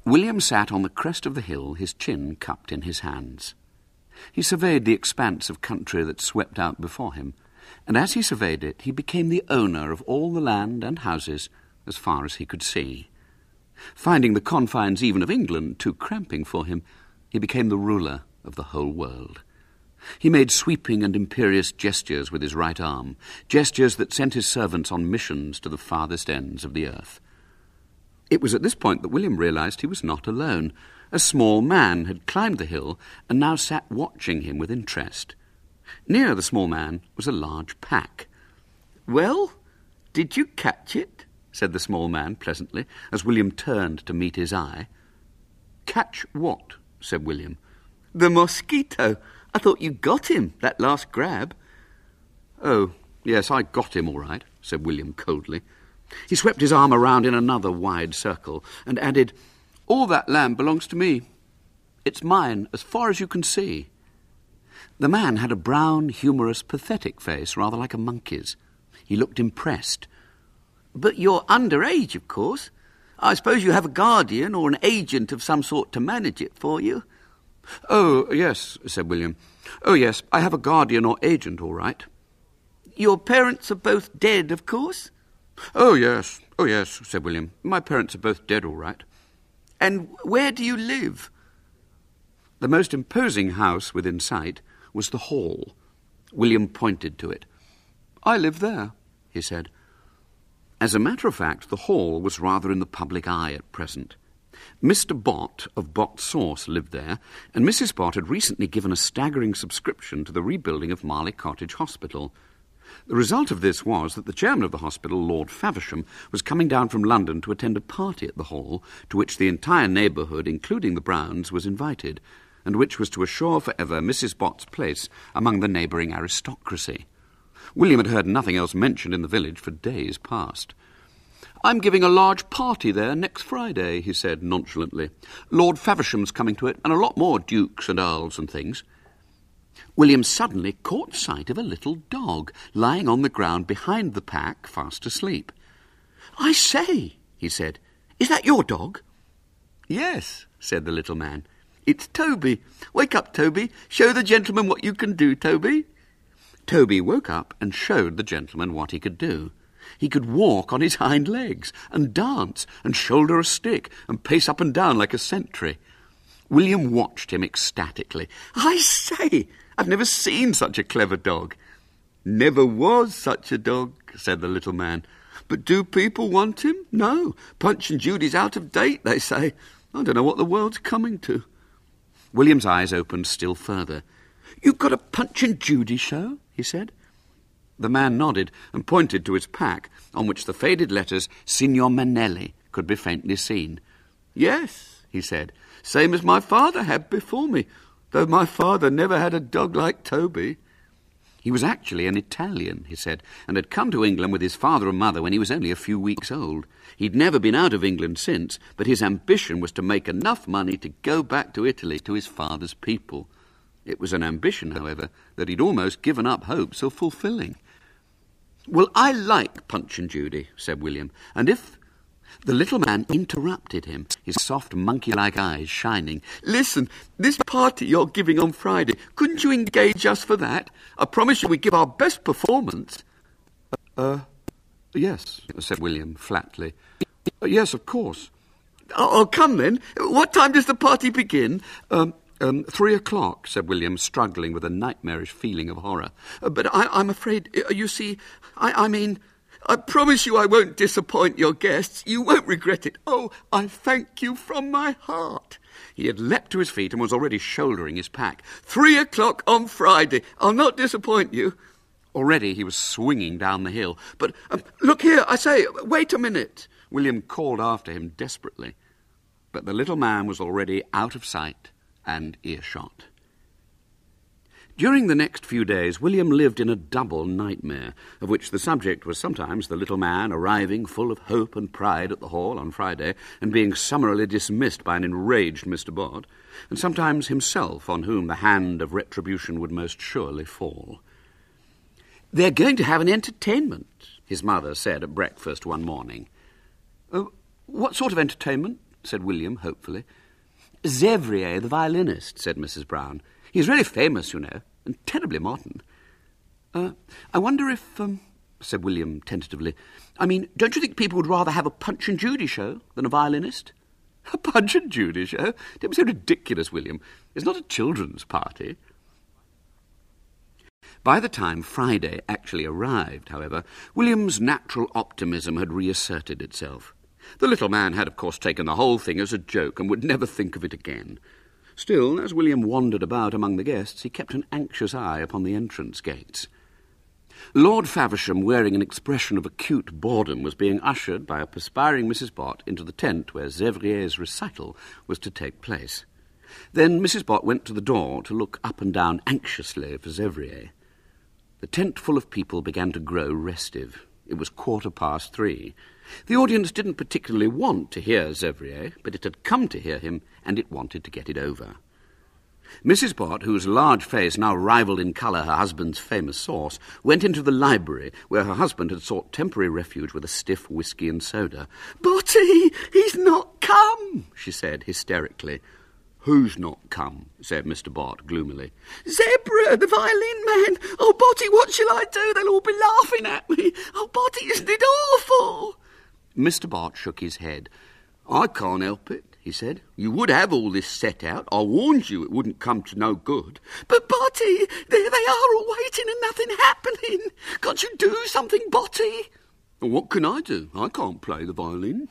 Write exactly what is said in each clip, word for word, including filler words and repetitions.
William sat on the crest of the hill, his chin cupped in his hands. He surveyed the expanse of country that swept out before him, and as he surveyed it, he became the owner of all the land and houses as far as he could see. Finding the confines even of England too cramping for him, he became the ruler of the whole world. He made sweeping and imperious gestures with his right arm, gestures that sent his servants on missions to the farthest ends of the earth. It was at this point that William realized he was not alone. A small man had climbed the hill and now sat watching him with interest. Near the small man was a large pack. "Well, did you catch it?" said the small man pleasantly, as William turned to meet his eye. "Catch what?" said William. "The mosquito. I thought you got him, that last grab." "Oh, yes, I got him all right," said William coldly. He swept his arm around in another wide circle and added, "All that land belongs to me. It's mine as far as you can see." The man had a brown, humorous, pathetic face, rather like a monkey's. He looked impressed. "But you're underage, of course. I suppose you have a guardian or an agent of some sort to manage it for you." "Oh, yes," said William. "Oh, yes, I have a guardian or agent, all right." "Your parents are both dead, of course?" "Oh, yes, oh, yes," said William. "My parents are both dead, all right." "And where do you live?" The most imposing house within sight was the hall. William pointed to it. "I live there," he said. As a matter of fact, the hall was rather in the public eye at present. Mister Bott of Bott Sauce lived there, and Missus Bott had recently given a staggering subscription to the rebuilding of Marley Cottage Hospital. The result of this was that the chairman of the hospital, Lord Faversham, was coming down from London to attend a party at the hall, to which the entire neighbourhood, including the Browns, was invited, and which was to assure for ever Missus Bott's place among the neighbouring aristocracy. William had heard nothing else mentioned in the village for days past. "I'm giving a large party there next Friday," he said nonchalantly. "Lord Faversham's coming to it, and a lot more dukes and earls and things." William suddenly caught sight of a little dog lying on the ground behind the pack, fast asleep. "I say," he said, "is that your dog?" "Yes," said the little man. "It's Toby. Wake up, Toby. Show the gentleman what you can do, Toby." Toby woke up and showed the gentleman what he could do. He could walk on his hind legs and dance and shoulder a stick and pace up and down like a sentry. William watched him ecstatically. "I say, I've never seen such a clever dog." "Never was such a dog," said the little man. "But do people want him? No. Punch and Judy's out of date, they say. I don't know what the world's coming to." William's eyes opened still further. "You've got a Punch and Judy show?" he said. The man nodded and pointed to his pack, on which the faded letters Signor Manelli could be faintly seen. "Yes," he said, "same as my father had before me, though my father never had a dog like Toby." He was actually an Italian, he said, and had come to England with his father and mother when he was only a few weeks old. He'd never been out of England since, but his ambition was to make enough money to go back to Italy to his father's people. It was an ambition, however, that he'd almost given up hopes of fulfilling. "Well, I like Punch and Judy," said William, "and if—" The little man interrupted him, his soft monkey-like eyes shining. "Listen, this party you're giving on Friday, couldn't you engage us for that? I promise you we give our best performance." Uh, yes, said William flatly. Uh, yes, of course. "Oh, come then. What time does the party begin?" Um... Um, three o'clock, said William, struggling with a nightmarish feeling of horror. Uh, but I, I'm afraid, uh, you see, I, I mean, I promise you I won't disappoint your guests. You won't regret it. Oh, I thank you from my heart. He had leapt to his feet and was already shouldering his pack. Three o'clock on Friday. I'll not disappoint you. Already he was swinging down the hill. But, um, look here, I say, wait a minute. William called after him desperately. But the little man was already out of sight and earshot. During the next few days, William lived in a double nightmare, of which the subject was sometimes the little man arriving full of hope and pride at the hall on Friday and being summarily dismissed by an enraged Mister Bott, and sometimes himself on whom the hand of retribution would most surely fall. "They're going to have an entertainment," his mother said at breakfast one morning. "Oh, what sort of entertainment?" said William hopefully. Zevrier, the violinist, said Missus Brown. He's really famous, you know, and terribly modern. Uh, I wonder if, um, said William tentatively, I mean, don't you think people would rather have a Punch and Judy show than a violinist? A Punch and Judy show? Don't be so ridiculous, William. It's not a children's party. By the time Friday actually arrived, however, William's natural optimism had reasserted itself. The little man had, of course, taken the whole thing as a joke and would never think of it again. Still, as William wandered about among the guests, he kept an anxious eye upon the entrance gates. Lord Faversham, wearing an expression of acute boredom, was being ushered by a perspiring Missus Bott into the tent where Zevrier's recital was to take place. Then Missus Bott went to the door to look up and down anxiously for Zevrier. The tent full of people began to grow restive. It was quarter past three. The audience didn't particularly want to hear Zevrier, but it had come to hear him, and it wanted to get it over. Missus Bott, whose large face now rivaled in colour her husband's famous sauce, went into the library, where her husband had sought temporary refuge with a stiff whisky and soda. "Botty, he's not come," she said hysterically. "Who's not come?" said Mister Bott gloomily. "Zebra, the violin man. Oh, Botty, what shall I do? They'll all be laughing at me. Oh, Botty, isn't it awful?" Mister Bott shook his head. "I can't help it," he said. "You would have all this set out. I warned you it wouldn't come to no good." "But, Botty, there they are all waiting and nothing happening. Can't you do something, Botty?" "What can I do? I can't play the violin."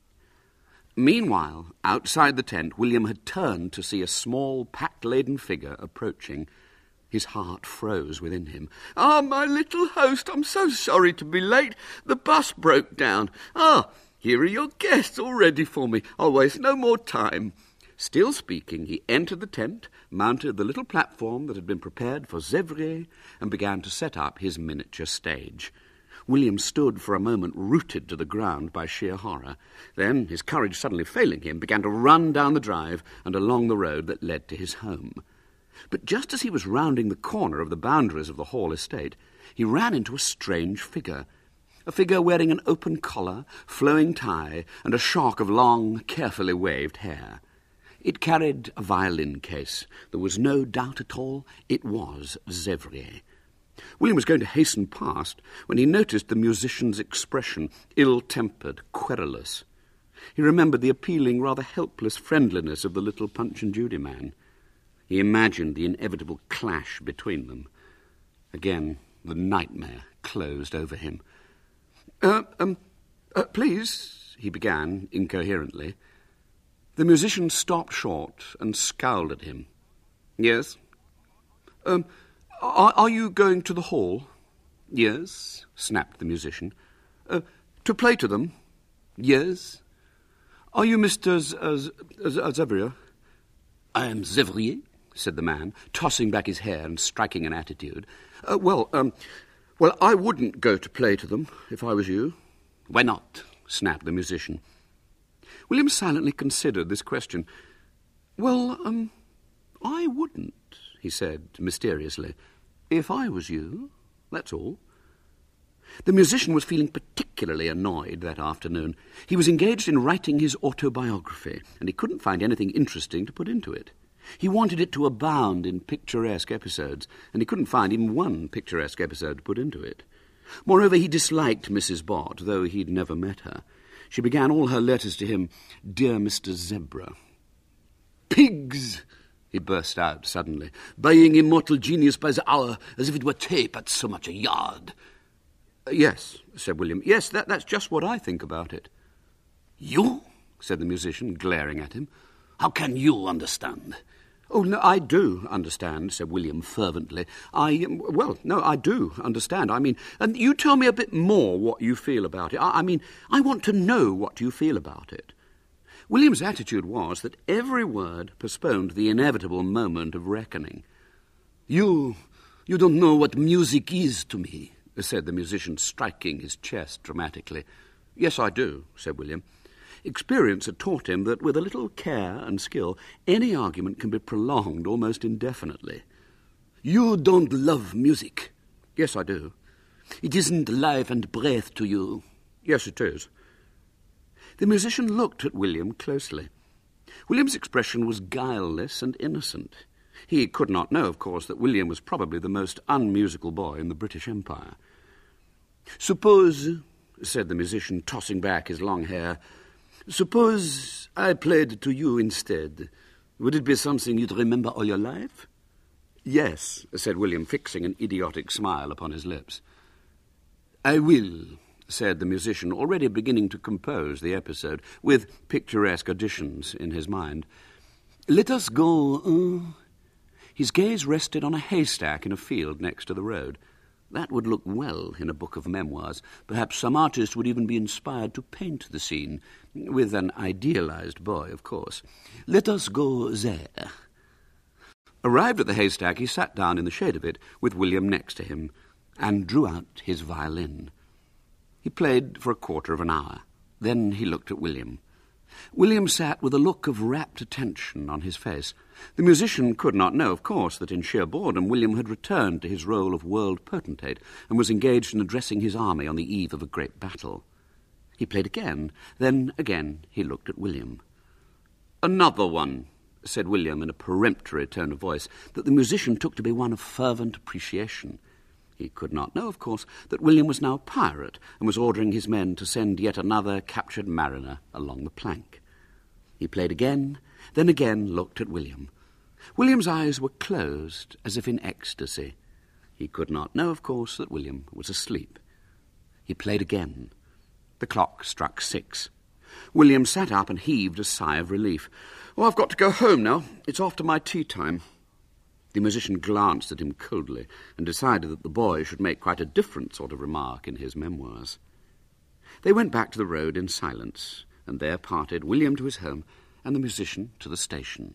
Meanwhile, outside the tent, William had turned to see a small, pack-laden figure approaching. His heart froze within him. "Ah, my little host, I'm so sorry to be late. The bus broke down. Ah, here are your guests all ready for me. I'll waste no more time." Still speaking, he entered the tent, mounted the little platform that had been prepared for Zevrier, and began to set up his miniature stage. William stood for a moment rooted to the ground by sheer horror. Then, his courage suddenly failing him, began to run down the drive and along the road that led to his home. But just as he was rounding the corner of the boundaries of the Hall estate, he ran into a strange figure. A figure wearing an open collar, flowing tie, and a shock of long, carefully waved hair. It carried a violin case. There was no doubt at all it was Zevrier. William was going to hasten past when he noticed the musician's expression, ill-tempered, querulous. He remembered the appealing, rather helpless friendliness of the little Punch and Judy man. He imagined the inevitable clash between them. Again, the nightmare closed over him. Uh, um, uh, please, he began incoherently. The musician stopped short and scowled at him. Yes? Um... Are, are you going to the hall? Yes, snapped the musician. Uh, to play to them? Yes. Are you Mister Z- Z- Z- Zevrier? I am Zevrier, said the man, tossing back his hair and striking an attitude. Uh, well, um, well, I wouldn't go to play to them if I was you. Why not? Snapped the musician. William silently considered this question. Well, um, I wouldn't, he said mysteriously. If I was you, that's all. The musician was feeling particularly annoyed that afternoon. He was engaged in writing his autobiography, and he couldn't find anything interesting to put into it. He wanted it to abound in picturesque episodes, and he couldn't find even one picturesque episode to put into it. Moreover, he disliked Missus Bott, though he'd never met her. She began all her letters to him, "Dear Mister Zebra." "Pigs!" he burst out suddenly, "buying immortal genius by the hour, as if it were tape at so much a yard." "Yes," said William. "Yes, that, that's just what I think about it." "You?" said the musician, glaring at him. "How can you understand?" "Oh, no, I do understand," said William fervently. I, well, no, I do understand. I mean, and you tell me a bit more what you feel about it. I, I mean, I want to know what you feel about it. William's attitude was that every word postponed the inevitable moment of reckoning. You, you don't know what music is to me, said the musician, striking his chest dramatically. Yes, I do, said William. Experience had taught him that with a little care and skill, any argument can be prolonged almost indefinitely. You don't love music. Yes, I do. It isn't life and breath to you. Yes, it is. The musician looked at William closely. William's expression was guileless and innocent. He could not know, of course, that William was probably the most unmusical boy in the British Empire. "Suppose," said the musician, tossing back his long hair, "suppose I played to you instead. Would it be something you'd remember all your life?" "Yes," said William, fixing an idiotic smile upon his lips. "I will," said the musician, already beginning to compose the episode, with picturesque additions in his mind. "Let us go..." Uh... His gaze rested on a haystack in a field next to the road. That would look well in a book of memoirs. Perhaps some artist would even be inspired to paint the scene, with an idealized boy, of course. "Let us go there." Arrived at the haystack, he sat down in the shade of it, with William next to him, and drew out his violin. He played for a quarter of an hour. Then he looked at William. William sat with a look of rapt attention on his face. The musician could not know, of course, that in sheer boredom William had returned to his role of world potentate and was engaged in addressing his army on the eve of a great battle. He played again. Then again he looked at William. "Another one," said William in a peremptory tone of voice that the musician took to be one of fervent appreciation. He could not know, of course, that William was now a pirate and was ordering his men to send yet another captured mariner along the plank. He played again, then again looked at William. William's eyes were closed as if in ecstasy. He could not know, of course, that William was asleep. He played again. The clock struck six. William sat up and heaved a sigh of relief. "Oh, I've got to go home now. It's after my tea time." The musician glanced at him coldly and decided that the boy should make quite a different sort of remark in his memoirs. They went back to the road in silence, and there parted, William to his home and the musician to the station.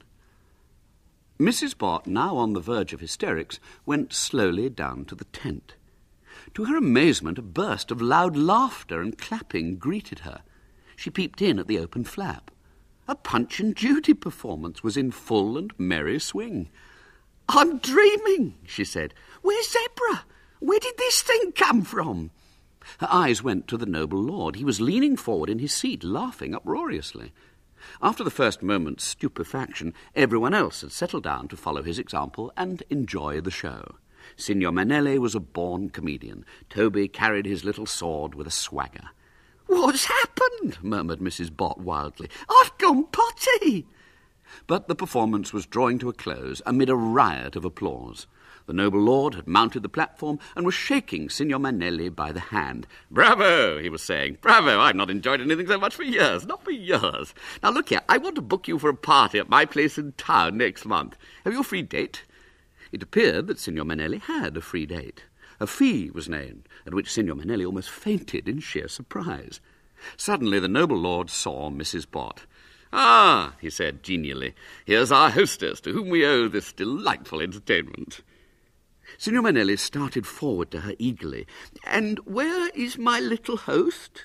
Missus Bott, now on the verge of hysterics, went slowly down to the tent. To her amazement, a burst of loud laughter and clapping greeted her. She peeped in at the open flap. A Punch and Judy performance was in full and merry swing. "I'm dreaming," she said. "Where's Zebra? Where did this thing come from?" Her eyes went to the noble lord. He was leaning forward in his seat, laughing uproariously. After the first moment's stupefaction, everyone else had settled down to follow his example and enjoy the show. Signor Manelli was a born comedian. Toby carried his little sword with a swagger. "What's happened?" murmured Missus Bott wildly. "I've gone potty." But the performance was drawing to a close amid a riot of applause. The noble lord had mounted the platform and was shaking Signor Manelli by the hand. "Bravo," he was saying. "Bravo, I've not enjoyed anything so much for years, not for years. Now look here, I want to book you for a party at my place in town next month. Have you a free date?" It appeared that Signor Manelli had a free date. A fee was named, at which Signor Manelli almost fainted in sheer surprise. Suddenly the noble lord saw Missus Bott. "Ah," he said genially, "here's our hostess, to whom we owe this delightful entertainment." Signor Manelli started forward to her eagerly. "And where is my little host?"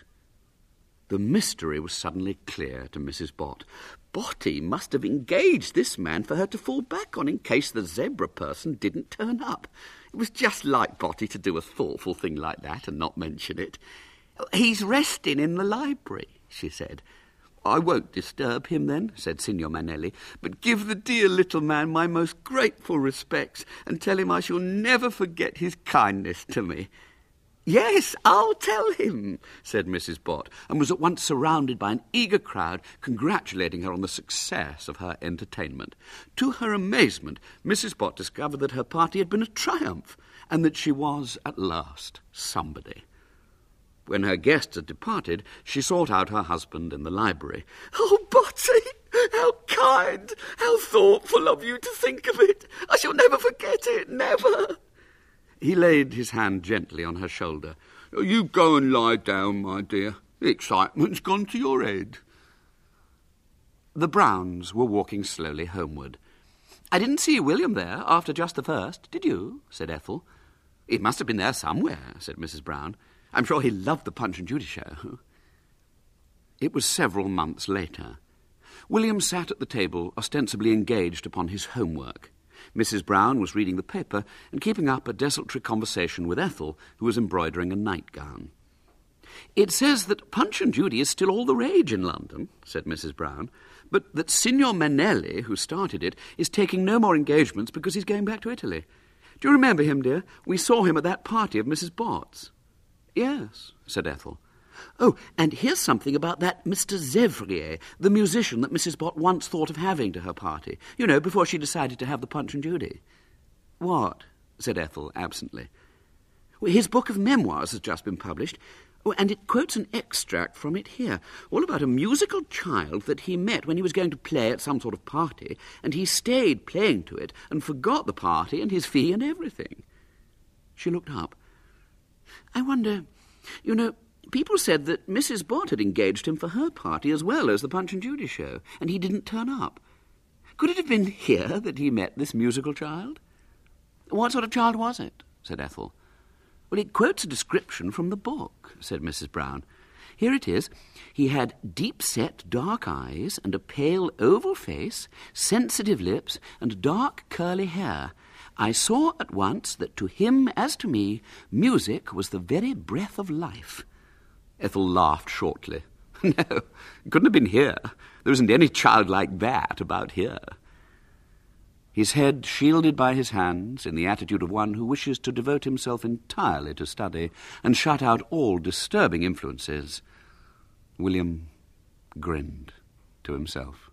The mystery was suddenly clear to Missus Bott. Botty must have engaged this man for her to fall back on in case the zebra person didn't turn up. It was just like Botty to do a thoughtful thing like that and not mention it. "He's resting in the library," she said. "I won't disturb him, then," said Signor Manelli, "but give the dear little man my most grateful respects and tell him I shall never forget his kindness to me." "Yes, I'll tell him," said Missus Bott, and was at once surrounded by an eager crowd congratulating her on the success of her entertainment. To her amazement, Missus Bott discovered that her party had been a triumph and that she was, at last, somebody. When her guests had departed, she sought out her husband in the library. "Oh, Botty, how kind, how thoughtful of you to think of it. I shall never forget it, never." He laid his hand gently on her shoulder. "You go and lie down, my dear. The excitement's gone to your head." The Browns were walking slowly homeward. "I didn't see William there after just the first, did you?" said Ethel. "He must have been there somewhere," said Missus Brown. "I'm sure he loved the Punch and Judy show." It was several months later. William sat at the table, ostensibly engaged upon his homework. Missus Brown was reading the paper and keeping up a desultory conversation with Ethel, who was embroidering a nightgown. "It says that Punch and Judy is still all the rage in London," said Missus Brown, "but that Signor Manelli, who started it, is taking no more engagements because he's going back to Italy. Do you remember him, dear? We saw him at that party of Missus Bott's." "Yes," said Ethel. "Oh, and here's something about that Mister Zevrier, the musician that Missus Bott once thought of having to her party, you know, before she decided to have the Punch and Judy." "What?" said Ethel absently. "Well, his book of memoirs has just been published. Oh, and it quotes an extract from it here, all about a musical child that he met when he was going to play at some sort of party, and he stayed playing to it and forgot the party and his fee and everything." She looked up. "I wonder, you know, people said that Missus Bott had engaged him for her party as well as the Punch and Judy show, and he didn't turn up. Could it have been here that he met this musical child?" "What sort of child was it?" said Ethel. "Well, it quotes a description from the book," said Missus Brown. "Here it is. He had deep-set dark eyes and a pale oval face, sensitive lips, and dark curly hair. I saw at once that to him, as to me, music was the very breath of life." Ethel laughed shortly. "No, it couldn't have been here. There isn't any child like that about here." His head shielded by his hands, in the attitude of one who wishes to devote himself entirely to study and shut out all disturbing influences, William grinned to himself.